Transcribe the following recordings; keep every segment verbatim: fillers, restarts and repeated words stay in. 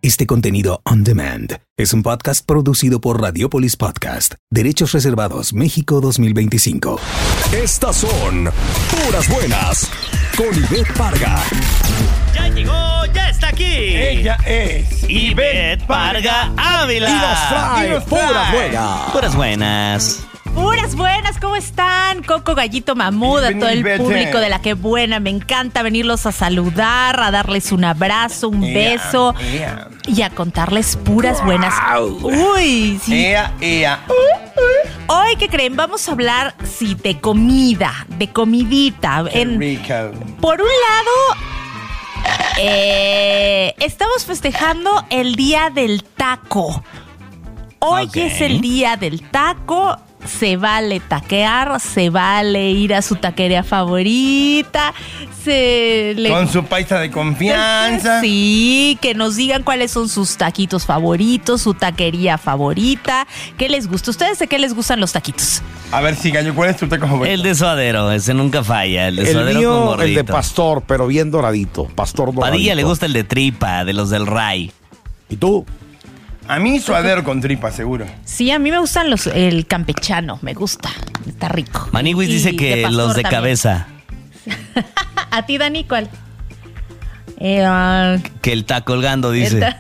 Este contenido on demand es un podcast producido por Radiopolis Podcast. Derechos reservados México dos mil veinticinco. Estas son puras buenas con Ivette Parga. Ya llegó, ya está aquí. Ella es Ivette Parga Ávila. Y nos trae puras buenas. Puras buenas. Puras buenas, ¿cómo están? Coco, Gallito, Mamut, a todo el público de La Que Buena. Me encanta venirlos a saludar, a darles un abrazo, un Ea, beso ea. y a contarles puras buenas. Uy, sí. Ea, ea. Hoy, ¿qué creen? Vamos a hablar, sí, de comida, de comidita. Qué En- rico. Por un lado, eh, estamos festejando el Día del Taco. Hoy Ok. es el Día del Taco. Se vale taquear, se vale ir a su taquería favorita, se le... Con su paisa de confianza. Sí, que nos digan cuáles son sus taquitos favoritos, su taquería favorita, qué les gusta. ¿Ustedes de qué les gustan los taquitos? A ver, si Gallo, ¿cuál es tu taco favorito? El de suadero, ese nunca falla. El de El suadero con mío, gordito. el de pastor, pero bien doradito. Pastor doradito. Padilla le gusta el de tripa, de los del Ray. ¿Y tú? A mí suadero con tripa, seguro. Sí, a mí me gustan los el campechano, me gusta, está rico. Maniwis Y dice que pastor los de también. cabeza. ¿A ti, Dani, cuál? Eh, ah, Que el taco colgando, dice. el ta-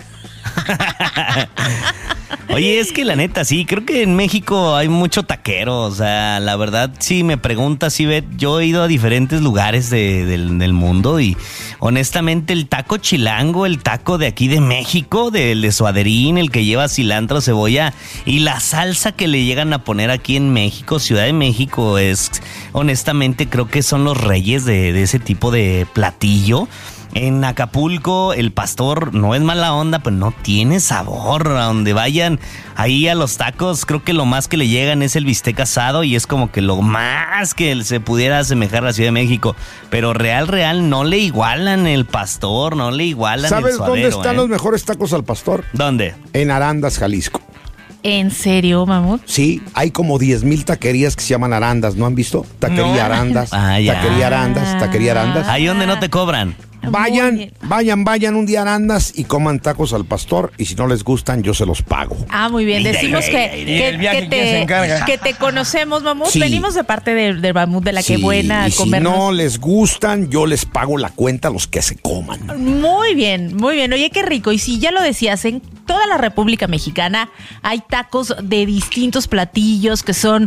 Oye, es que la neta, sí, creo que en México hay mucho taquero. O sea, la verdad, si me preguntas, Ivette, yo he ido a diferentes lugares de- del, del mundo y honestamente el taco chilango, el taco de aquí de México, del de suaderín, el que lleva cilantro, cebolla y la salsa que le llegan a poner aquí en México, Ciudad de México, es honestamente creo que son los reyes de, de ese tipo de platillo. En Acapulco, el pastor no es mala onda, pero no tiene sabor. A donde vayan, ahí a los tacos, creo que lo más que le llegan es el bistec asado y es como que lo más que se pudiera asemejar a la Ciudad de México. Pero real, real, no le igualan el pastor, no le igualan el ¿Sabes suadero. dónde están ¿eh? los mejores tacos al pastor? ¿Dónde? En Arandas, Jalisco. ¿En serio, Mamut? Sí, hay como diez mil taquerías que se llaman Arandas. ¿No han visto? Taquería No. Arandas. Ah, ya. Taquería Arandas, Taquería Arandas. Ahí donde no te cobran. Muy Vayan, bien. vayan, vayan un día a Arandas y coman tacos al pastor. Y si no les gustan, yo se los pago. Ah, muy bien. Decimos que, Y que, el viaje, que ¿quién se te, encarga? que te conocemos, Mamut. Sí. Venimos de parte de, de Mamut, de La Que Sí, Buena, a y si comernos. no les gustan, yo les pago la cuenta a los que se coman. Muy bien, muy bien. Oye, qué rico. Y si ya lo decías, en toda la República Mexicana hay tacos de distintos platillos que son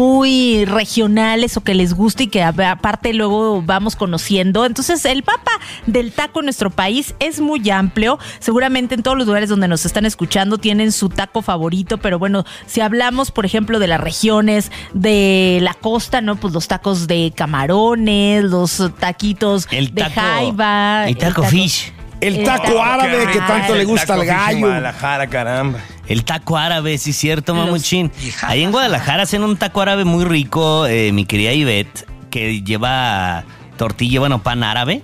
muy regionales o que les gusta y que a- aparte luego vamos conociendo. Entonces, el mapa del taco en nuestro país es muy amplio. Seguramente en todos los lugares donde nos están escuchando tienen su taco favorito, pero bueno, si hablamos, por ejemplo, de las regiones de la costa, ¿no? Pues los tacos de camarones, los taquitos El de taco. jaiba. El taco fish. El El taco taco árabe que tanto le gusta al Taco fish en gallo. Guadalajara, caramba. El taco árabe, sí, cierto, Los- mamuchín. Ahí en Guadalajara hacen un taco árabe muy rico, eh, mi querida Ivette, que lleva tortilla, bueno, pan árabe.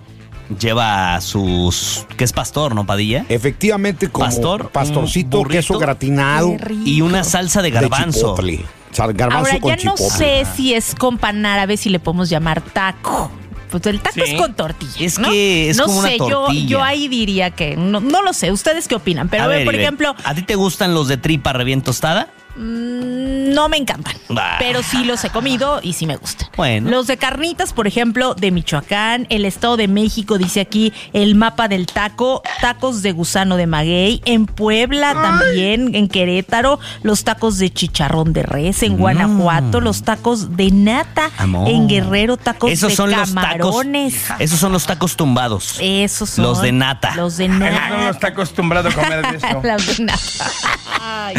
Lleva sus... que es pastor, ¿no, Padilla? Efectivamente, como Pastor, pastorcito, un burrito. queso gratinado Qué rico. Y una salsa de de garbanzo. chipotle. O sea, garbanzo Ahora con ya no chipotle. sé si es con pan árabe, si le podemos llamar taco. Pues el taco Sí. es con tortilla. Es ¿no? que es no como una sé, yo, tortilla. yo ahí diría que no, no lo sé. ¿Ustedes qué opinan? Pero A ver, por Ivette, ejemplo, ¿a ti te gustan los de tripa recién tostada? mm, no me encantan. Bah. Pero sí los he comido y sí me gustan. Bueno. Los de carnitas, por ejemplo, de Michoacán, el Estado de México, dice aquí el mapa del taco, tacos de gusano de maguey, en Puebla también, en Querétaro, los tacos de chicharrón de res, en Guanajuato, los tacos de nata, Amor. en Guerrero, tacos Esos de son camarones. los tacos. Esos son los tacos tumbados. Esos son. Los de nata. Los de Él no nata. está acostumbrado a comer de eso. Los de nata. Ay.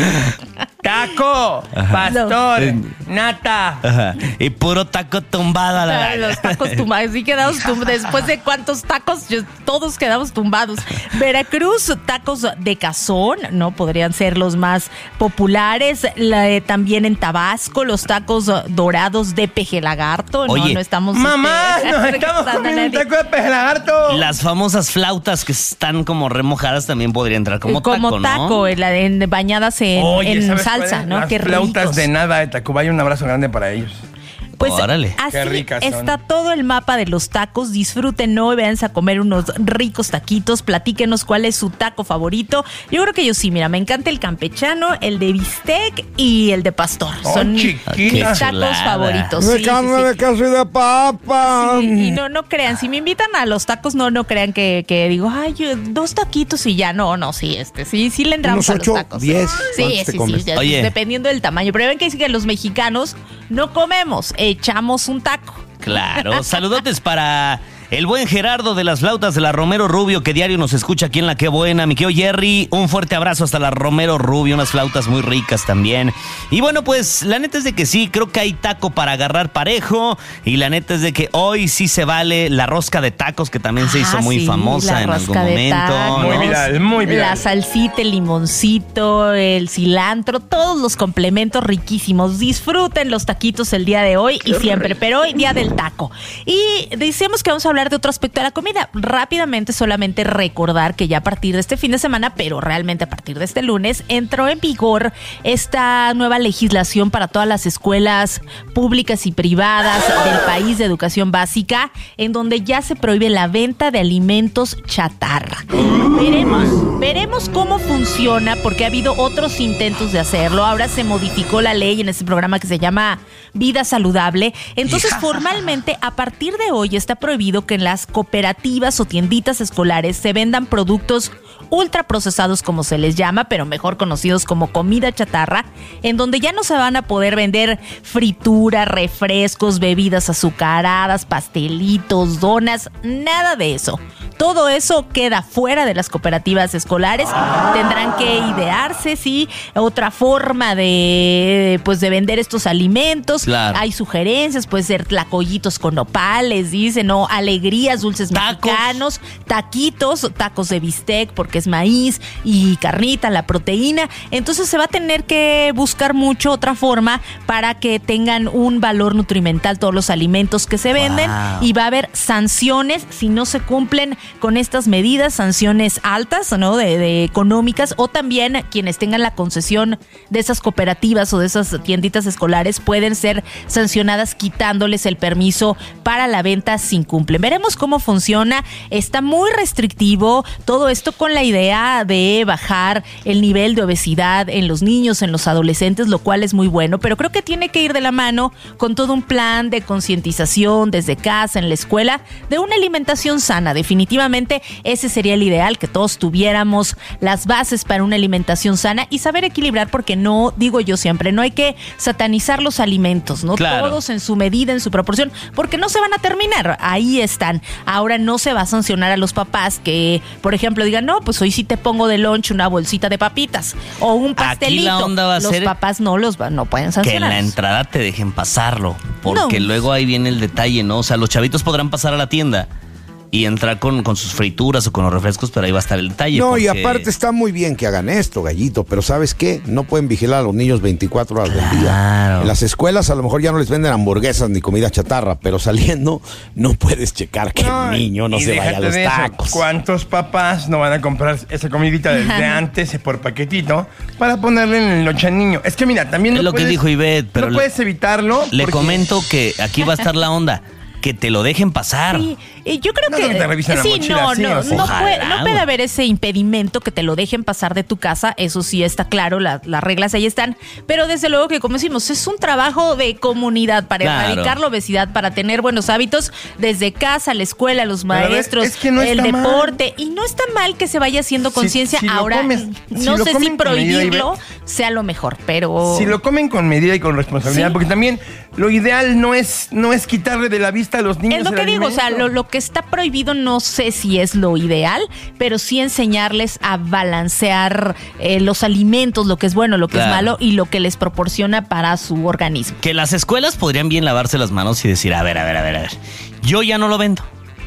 Taco, pastor, nata. Ajá. Y puro taco tumbado a la... Ay, los tacos tumbados, sí quedamos tumbados. Después de cuántos tacos, yo- todos quedamos tumbados. Veracruz, tacos de cazón, ¿no? Podrían ser los más populares. La, eh, también en Tabasco, los tacos dorados de peje lagarto. Oye, no, no estamos. Mamá, este, nos estamos comiendo un taco de peje lagarto. Las famosas flautas que están como remojadas también podrían entrar como, como taco, taco, ¿no? en la- en- bañadas en, Oye, en ¿sabes cuál salsa, es? ¿no? Las Qué flautas ricos. de nada de Tacubaya, un abrazo grande para ellos. Pues Órale. así Qué ricas son. está todo el mapa de los tacos. Disfruten hoy, váyanse a comer unos ricos taquitos. Platíquenos cuál es su taco favorito. Yo creo que yo sí, mira, me encanta el campechano, el de bistec y el de pastor. Oh, Son chiquita. mis Qué tacos chulada. favoritos. De Sí, carne, sí, sí. de queso y de papa. Sí, y no, no crean, si me invitan a los tacos, no, no crean que, que digo, ay, yo, dos taquitos y ya, no, no, sí, este, sí, sí le entramos Unos a los ocho, tacos. diez, Sí, ¿cuántos te sí, comes? sí, ya, Oye. dependiendo del tamaño, pero ven que dicen que los mexicanos no comemos, echamos un taco. Claro, saludotes para el buen Gerardo de las flautas de la Romero Rubio, que diario nos escucha aquí en La Qué Buena. Mi querido Jerry, un fuerte abrazo hasta la Romero Rubio, unas flautas muy ricas también. Y bueno, pues la neta es de que sí, creo que hay taco para agarrar parejo. Y la neta es de que hoy sí se vale la rosca de tacos, que también se hizo Ah, muy sí, famosa la en algún rosca de momento. tacos, Muy ¿no? viral, muy viral. La salsita, el limoncito, el cilantro, todos los complementos riquísimos. Disfruten los taquitos el día de hoy y siempre, pero hoy día del taco. Y decíamos que vamos a hablar de otro aspecto de la comida. Rápidamente, solamente recordar que ya a partir de este fin de semana, pero realmente a partir de este lunes, entró en vigor esta nueva legislación para todas las escuelas públicas y privadas del país de educación básica, en donde ya se prohíbe la venta de alimentos chatarra. Veremos, veremos cómo funciona, porque ha habido otros intentos de hacerlo. Ahora se modificó la ley en este programa que se llama Vida Saludable. Entonces, formalmente, a partir de hoy está prohibido que en las cooperativas o tienditas escolares se vendan productos ultraprocesados, como se les llama, pero mejor conocidos como comida chatarra, en donde ya no se van a poder vender frituras, refrescos, bebidas azucaradas, pastelitos, donas, nada de eso. Todo eso queda fuera de las cooperativas escolares. Tendrán que idearse, sí, otra forma de, pues, de vender estos alimentos. Claro. Hay sugerencias, puede ser tlacoyitos con nopales, dicen, o alegrías, dulces Tacos. mexicanos, taquitos, tacos de bistec, porque es maíz y carnita, la proteína. Entonces se va a tener que buscar mucho otra forma para que tengan un valor nutrimental todos los alimentos que se venden. Wow. Y va a haber sanciones si no se cumplen con estas medidas, sanciones altas, ¿no? De, de económicas, o también quienes tengan la concesión de esas cooperativas o de esas tienditas escolares pueden ser sancionadas quitándoles el permiso para la venta si incumplen. Veremos cómo funciona. Está muy restrictivo todo esto con la idea de bajar el nivel de obesidad en los niños, en los adolescentes, lo cual es muy bueno, pero creo que tiene que ir de la mano con todo un plan de concientización desde casa, en la escuela, de una alimentación sana. Definitivamente ese sería el ideal, que todos tuviéramos las bases para una alimentación sana y saber equilibrar, porque no, digo yo siempre, no hay que satanizar los alimentos, ¿no? Claro. Todos en su medida, en su proporción, porque no se van a terminar, ahí están. Ahora no se va a sancionar a los papás que, por ejemplo, digan, no, pues hoy sí te pongo de lunch una bolsita de papitas o un pastelito. Aquí la onda va a los ser papás no los va, no pueden que en sancionar. la entrada te dejen pasarlo, porque No. luego ahí viene el detalle, ¿no? O sea, los chavitos podrán pasar a la tienda y entrar con, con sus frituras o con los refrescos, pero ahí va a estar el detalle. No, y porque- aparte está muy bien que hagan esto, Gallito, pero ¿sabes qué? No pueden vigilar a los niños veinticuatro horas del día. Claro. En las escuelas a lo mejor ya no les venden hamburguesas ni comida chatarra, pero saliendo no puedes checar que No, el niño no y se vaya a déjate los de eso. tacos. ¿Cuántos papás no van a comprar esa comidita desde antes por paquetito para ponerle en el noche al niño? Es que mira, también Es no lo que puedes- dijo Ivette, pero no le- puedes evitarlo. Le porque- comento que aquí va a estar la onda, que te lo dejen pasar. Sí, eh, yo creo No, que no te revisan la sí, mochila no, así, no, o sea. no, Ojalá, puede, no puede güey. haber ese impedimento que te lo dejen pasar de tu casa, eso sí está claro, la- las reglas ahí están, pero desde luego que, como decimos, es un trabajo de comunidad para Claro. erradicar la obesidad, para tener buenos hábitos desde casa, la escuela, los Pero a ver, maestros, es que no el está mal. deporte, y no está mal que se vaya haciendo Si- conciencia. si lo Ahora, comes- si no lo sé si comen con medida, prohibirlo Ivette. sea lo mejor, pero... Si lo comen con medida y con responsabilidad, Sí. porque también lo ideal no es, no es quitarle de la vista a los niños. Es lo el que digo, o sea, alimento. lo, lo que está prohibido no sé si es lo ideal, pero sí enseñarles a balancear eh, los alimentos, lo que es bueno, lo que Claro. es malo y lo que les proporciona para su organismo. Que las escuelas podrían bien lavarse las manos y decir, a ver, a ver, a ver, a ver, yo ya no lo vendo.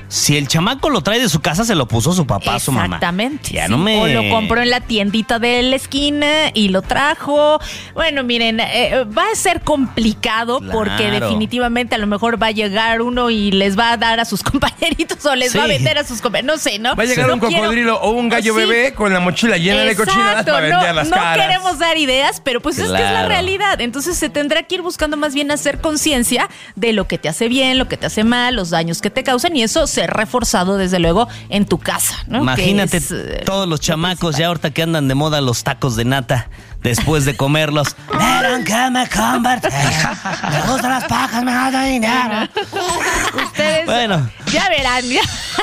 Si el chamaco lo trae de su casa, se lo puso su papá, su mamá. Exactamente. Ya sí. no me... O lo compró en la tiendita de la esquina y lo trajo. Bueno, miren, eh, va a ser complicado Claro. porque definitivamente a lo mejor va a llegar uno y les va a dar a sus compañeritos o les Sí. va a vender a sus compañeritos. No sé, ¿no? Va a llegar No un quiero- cocodrilo o un gallo Sí. bebé con la mochila llena de cochinadas Exacto, para vender no, las no caras. queremos dar ideas, pero pues es que es la Claro. realidad. Entonces se tendrá que ir buscando más bien hacer conciencia de lo que te hace bien, lo que te hace mal, los daños que te causan y eso ser reforzado desde luego en tu casa, ¿no? Imagínate Que es, eh, todos los lo chamacos principal. ya ahorita que andan de moda los tacos de nata después de comerlos. Vieron que me convertí. Me gustan las pajas, me gasta dinero. Ustedes Bueno. ya verán. Ya.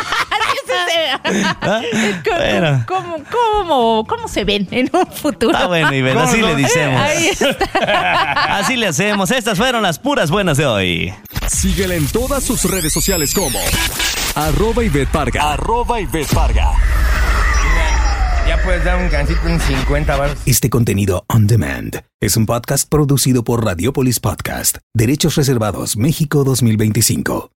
¿Ah? ¿Cómo, Bueno. cómo, cómo, cómo se ven en un futuro? Ah, bueno, Ivette, así ¿Cómo le no? decimos. Ahí está. Así le hacemos. Estas fueron las puras buenas de hoy. Síguela en todas sus redes sociales como arroba Ivette Parga. Arroba Ivette Parga. Ya puedes dar un cancito en cincuenta baros. Este contenido on demand es un podcast producido por Radiopolis Podcast, Derechos Reservados México dos mil veinticinco.